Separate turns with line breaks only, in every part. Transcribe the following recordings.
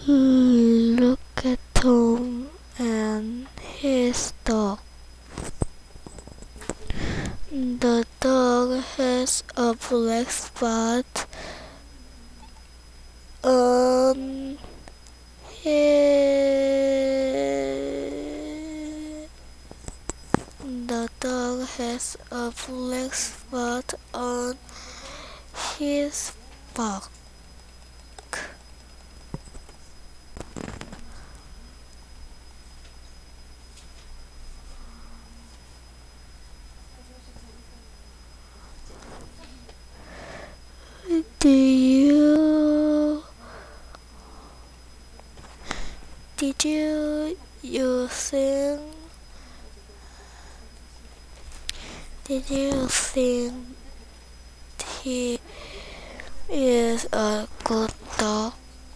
Look at Tom and his dog. The dog has a black spot on his. The dog has a black spot on his back. Do you did you think he is a good dog?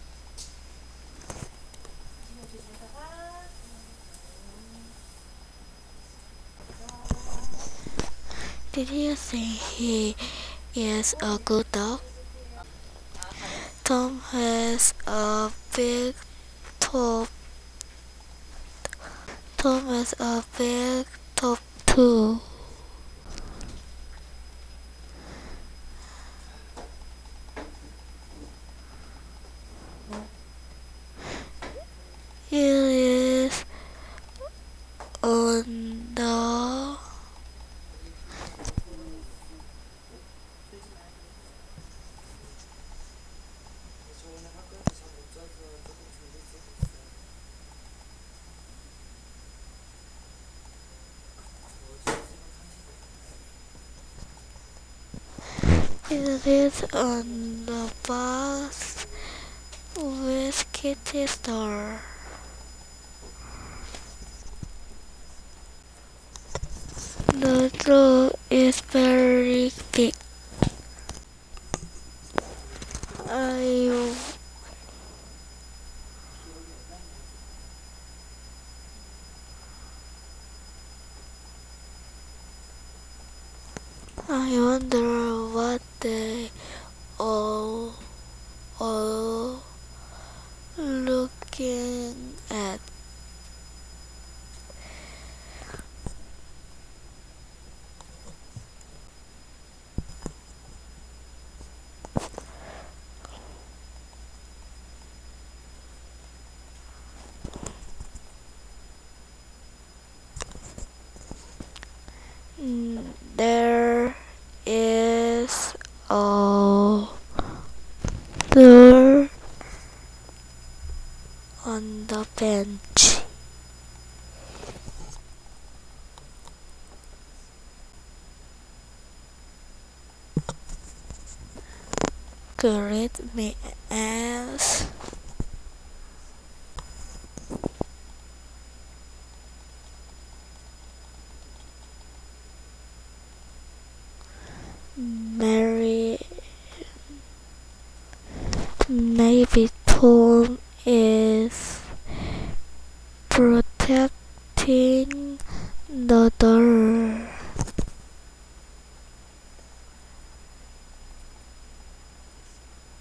Did you think he is a good dog? Tom has a big top. Tom has a big top too. He is on the It is on the bus with Kitty's door. The door is very big. I I wonder what they all all looking at. There is a door on the bench. Greet me as Mary. Maybe Tom is protecting the door.